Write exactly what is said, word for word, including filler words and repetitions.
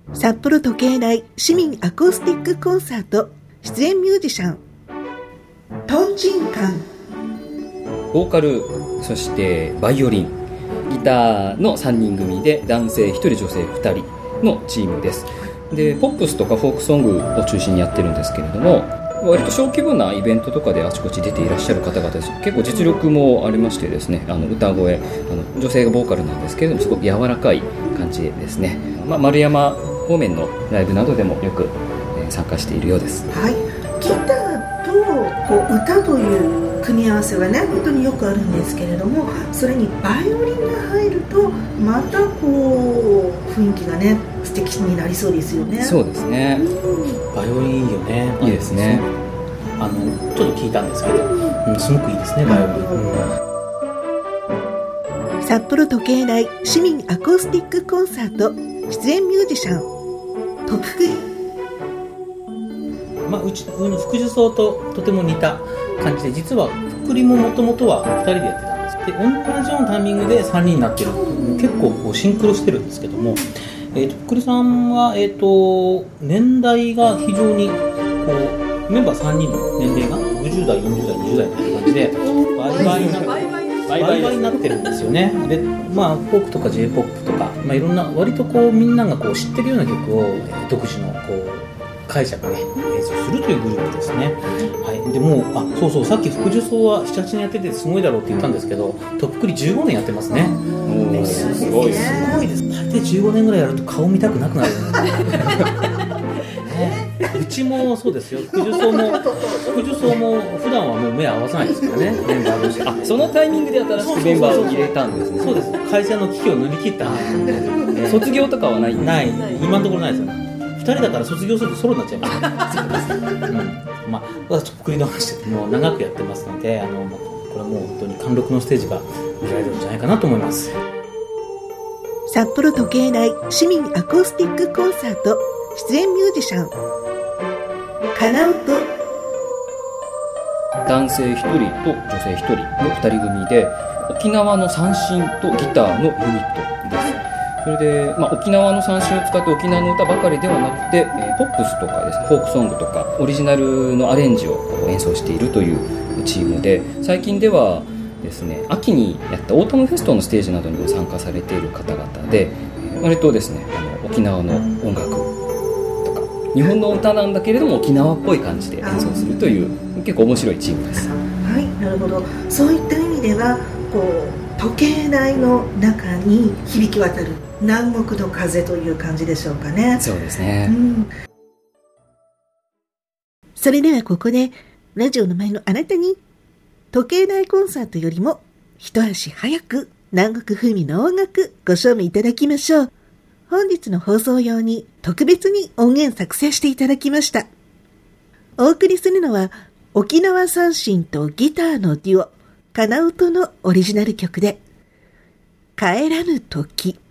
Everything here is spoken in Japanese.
札幌時計台市民アコースティックコンサート出演ミュージシャントンジンカン、 ボーカル、そしてバイオリン、ギターのさんにん組で男性ひとり女性ふたりのチームです。でポップスとかフォークソングを中心にやってるんですけれども、割と小規模なイベントとかであちこち出ていらっしゃる方々です。結構実力もありましてですね、あの歌声、あの女性がボーカルなんですけれどもすごく柔らかい感じですね。まあ、丸山方面のライブなどでもよく、えー、参加しているようです。 はい、ギターとこう歌という組み合わせはね本当によくあるんですけれども、それにバイオリンが入るとまたこう雰囲気がね素敵になりそうですよね。 そうですね、 うん、バイオリンいいよね。 いいですね。 あのちょっと聞いたんですけど、うん、すごくいいですねバイオリン、うん、 札幌時計台市民アコースティックコンサート出演ミュージシャントプクリ、 まあ、うちの福寿草ととても似た感じで、実は福利ももともとはふたりでやってたんです。で同じようなタイミングでさんにんになってる、結構こうシンクロしてるんですけども、えー、と福利さんは、えー、と年代が非常にこうメンバーさんにんの年齢がろくじゅう代よんじゅう代にじゅう代みたいな感じで倍々になって倍々になってるんですよね。で、まあ、フォークとか J-ポップ とか、まあ、いろんな割とこうみんながこう知ってるような曲を、えー、独自のこう解釈で演奏するというグループですね。はい、でもうあそうそうさっき福寿草はななはちねんやっててすごいだろうって言ったんですけど、とっくりじゅうごねんやってますね。 おすごいすごいです。大体じゅうごねんぐらいやると顔見たくなくなるね、うちもそうですよ。福寿草も福寿草も普段はもう目合わさないですからね、メンバー同士。 あそのタイミングで新しくメンバーを入れたんですね。 そうです。会社の危機を乗り切った、 ね、卒業とかはないんですか？ ない、今のところないですよね。ふたりだから卒業するとソロになっちゃいます、ね。うん、まあ私とっくりの話でもう長くやってますので、あのこれはもう本当に貫禄のステージが見られるんじゃないかなと思います。 札幌時計台市民アコースティックコンサート出演ミュージシャンカナウト、 男性ひとりと女性ひとりのふたり組で沖縄の三線とギターのユニットです。それで、まあ、沖縄の三線を使って沖縄の歌ばかりではなくて、えー、ポップスとかですね、フォークソングとかオリジナルのアレンジを演奏しているというチームで、最近ではですね、秋にやったオータムフェストのステージなどにも参加されている方々で、割とですね、あの沖縄の音楽とか日本の歌なんだけれども沖縄っぽい感じで演奏するという結構面白いチームです。 はい、なるほど。そういった意味ではこう時計台の中に響き渡る南国の風という感じでしょうかね。 そうですね、 うん、それではここでラジオの前のあなたに時計台コンサートよりも一足早く南国風味の音楽ご賞味いただきましょう。本日の放送用に特別に音源作成していただきました。お送りするのは沖縄三線とギターのデュオカナウトのオリジナル曲で帰らぬ時。